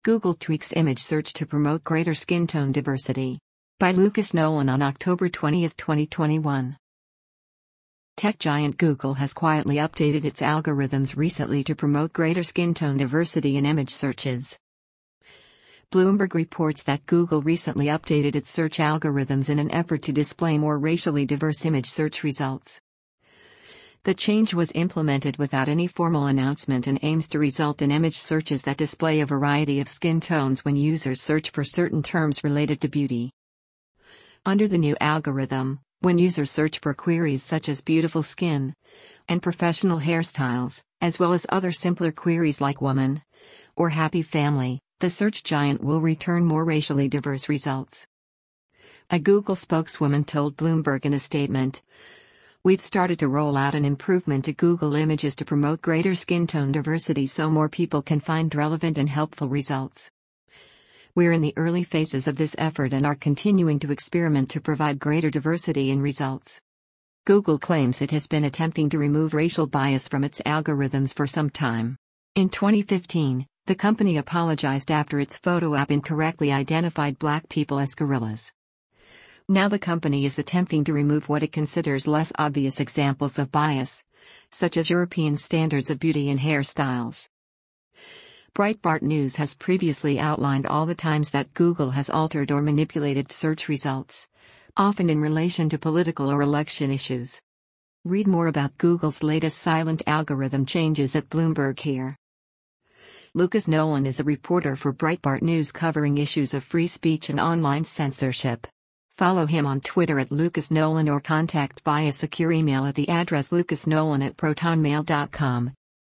Google tweaks image search to promote greater skin tone diversity. By Lucas Nolan on October 20, 2021. Tech giant Google has quietly updated its algorithms recently to promote greater skin tone diversity in image searches. Bloomberg reports that Google recently updated its search algorithms in an effort to display more racially diverse image search results. The change was implemented without any formal announcement and aims to result in image searches that display a variety of skin tones when users search for certain terms related to beauty. Under the new algorithm, when users search for queries such as beautiful skin and professional hairstyles, as well as other simpler queries like woman or happy family, the search giant will return more racially diverse results. A Google spokeswoman told Bloomberg in a statement, "We've started to roll out an improvement to Google Images to promote greater skin tone diversity so more people can find relevant and helpful results. We're in the early phases of this effort and are continuing to experiment to provide greater diversity in results." Google claims it has been attempting to remove racial bias from its algorithms for some time. In 2015, the company apologized after its photo app incorrectly identified black people as gorillas. Now the company is attempting to remove what it considers less obvious examples of bias, such as European standards of beauty and hairstyles. Breitbart News has previously outlined all the times that Google has altered or manipulated search results, often in relation to political or election issues. Read more about Google's latest silent algorithm changes at Bloomberg here. Lucas Nolan is a reporter for Breitbart News covering issues of free speech and online censorship. Follow him on Twitter at Lucas Nolan or contact via secure email at the address lucasnolan@protonmail.com.